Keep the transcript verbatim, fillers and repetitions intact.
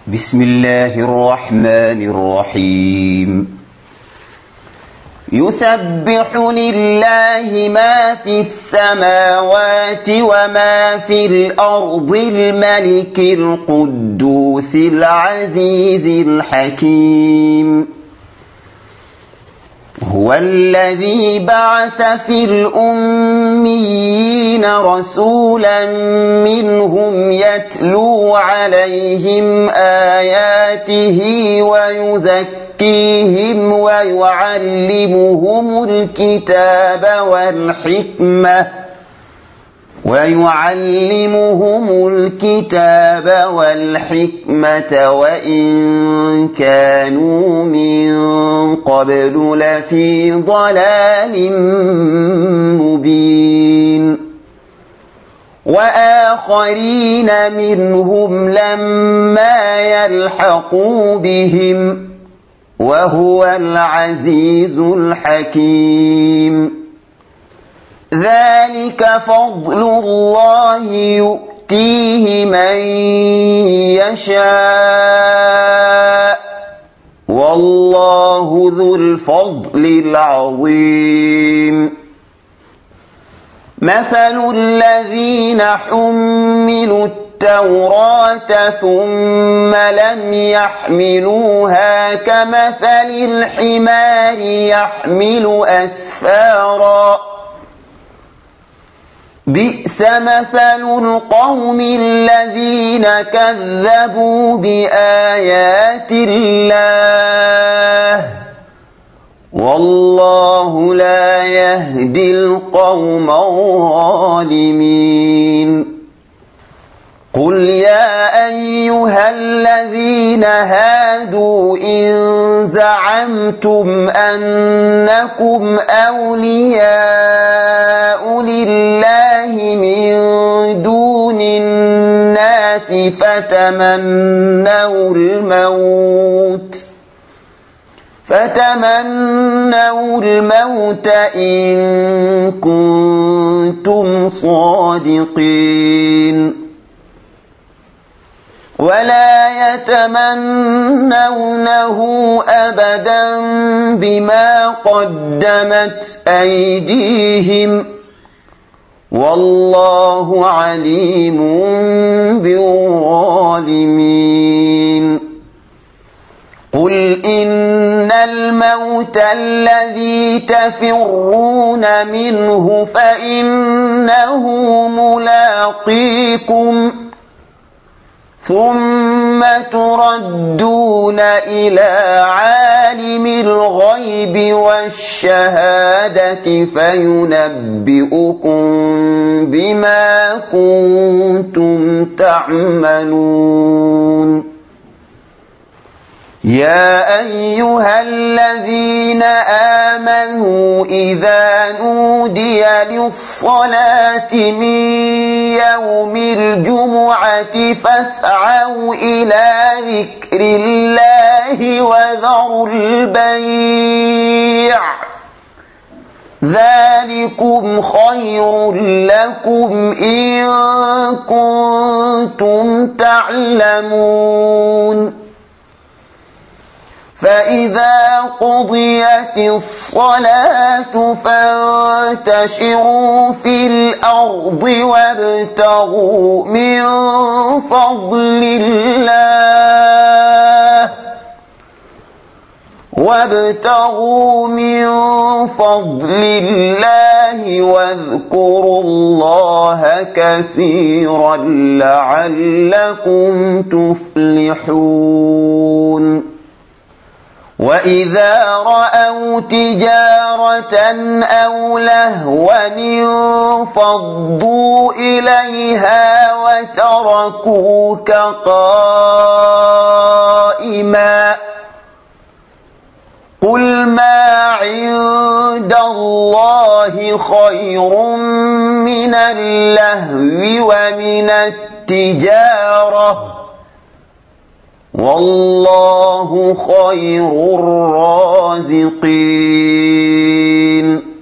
بسم الله الرحمن الرحيم يسبح لله ما في السماوات وما في الأرض الملك القدوس العزيز الحكيم هو الذي بعث في الأميين رسولا منهم يتلو عليهم آياته ويزكيهم ويعلمهم الكتاب والحكمة ويعلمهم الكتاب والحكمة وإن كانوا من قبل لفي ضلال مبين وآخرين منهم لما يلحقوا بهم وهو العزيز الحكيم ذلك فضل الله يؤتيه من يشاء والله ذو الفضل العظيم مثل الذين حملوا التوراة ثم لم يحملوها كمثل الحمار يحمل أسفارا بئس مثل القوم الذين كذبوا بآيات الله والله لا يهدي القوم الظالمين قل يا أيها الذين هادوا إن زعمتم أنكم أولياء لله من دون الناس فتمنوا الموت فتمنوا الموت إن كنتم صادقين ولا يتمنونه أبدا بما قدمت أيديهم والله عليم بالظالمين قل إن الموت الذي تفرون منه فإنه ملاقيكم ثم تردون إلى عالم الغيب والشهادة فينبئكم بما كنتم تعملون يا أيها الذين آمنوا إذا نودي للصلاة من يوم الجمعة فاسعوا إلى ذكر الله وذروا البيع ذلكم خير لكم إن كنتم تعلمون فإذا قضيت الصلاة فانتشروا في الأرض وابتغوا من فضل الله وابتغوا من فضل الله واذكروا الله كثيرا لعلكم تفلحون وإذا رأوا تجارة أو لهوا انفضوا إليها وتركوك قائما قل ما عند الله خير من اللهو ومن التجارة والله خير الرازقين